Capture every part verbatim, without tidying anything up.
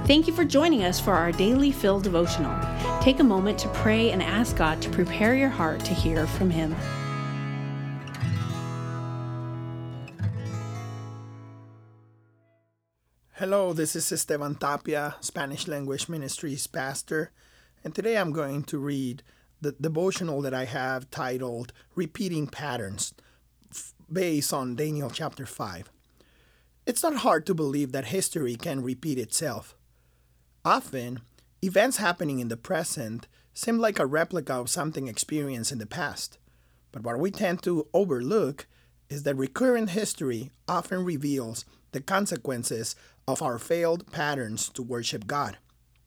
Thank you for joining us for our Daily Fill devotional. Take a moment to pray and ask God to prepare your heart to hear from Him. Hello, this is Esteban Tapia, Spanish Language Ministries pastor, and today I'm going to read the devotional that I have titled Repeating Patterns, based on Daniel chapter five. It's not hard to believe that history can repeat itself. Often, events happening in the present seem like a replica of something experienced in the past. But what we tend to overlook is that recurrent history often reveals the consequences of our failed patterns to worship God.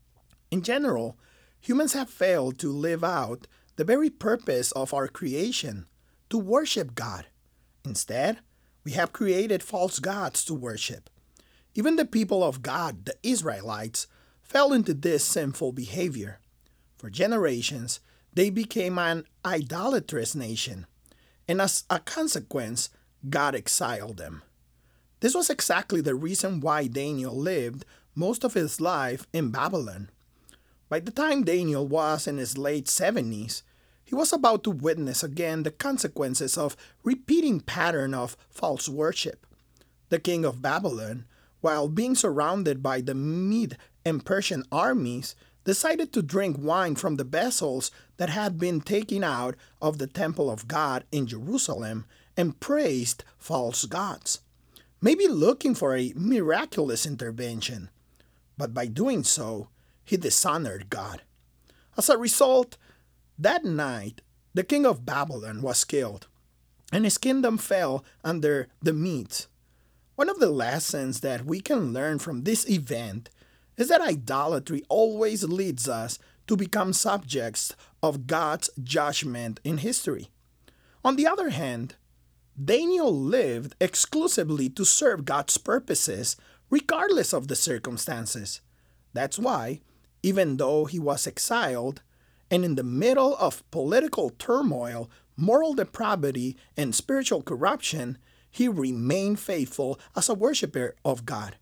In general, humans have failed to live out the very purpose of our creation, to worship God. Instead, we have created false gods to worship. Even the people of God, the Israelites, fell into this sinful behavior. For generations, they became an idolatrous nation, and as a consequence, God exiled them. This was exactly the reason why Daniel lived most of his life in Babylon. By the time Daniel was in his late seventies, he was about to witness again the consequences of repeating pattern of false worship. The king of Babylon, while being surrounded by the Mede and Persian armies, decided to drink wine from the vessels that had been taken out of the temple of God in Jerusalem and praised false gods, maybe looking for a miraculous intervention. But by doing so, he dishonored God. As a result, that night, the king of Babylon was killed, and his kingdom fell under the Medes. One of the lessons that we can learn from this event is that idolatry always leads us to become subjects of God's judgment in history. On the other hand, Daniel lived exclusively to serve God's purposes regardless of the circumstances. That's why, even though he was exiled and in the middle of political turmoil, moral depravity, and spiritual corruption, he remained faithful as a worshiper of God.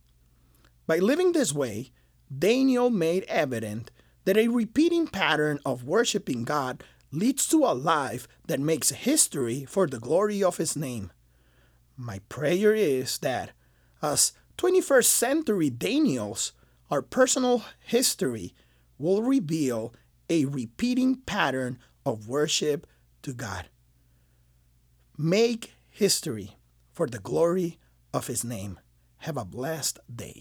By living this way, Daniel made evident that a repeating pattern of worshiping God leads to a life that makes history for the glory of His name. My prayer is that, as twenty-first century Daniels, our personal history will reveal a repeating pattern of worship to God. Make history for the glory of His name. Have a blessed day.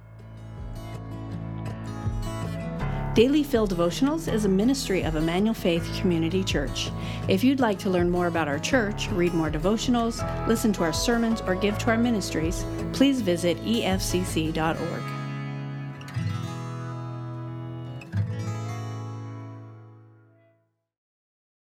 Daily Fill Devotionals is a ministry of Emmanuel Faith Community Church. If you'd like to learn more about our church, read more devotionals, listen to our sermons, or give to our ministries, please visit e f c c dot org.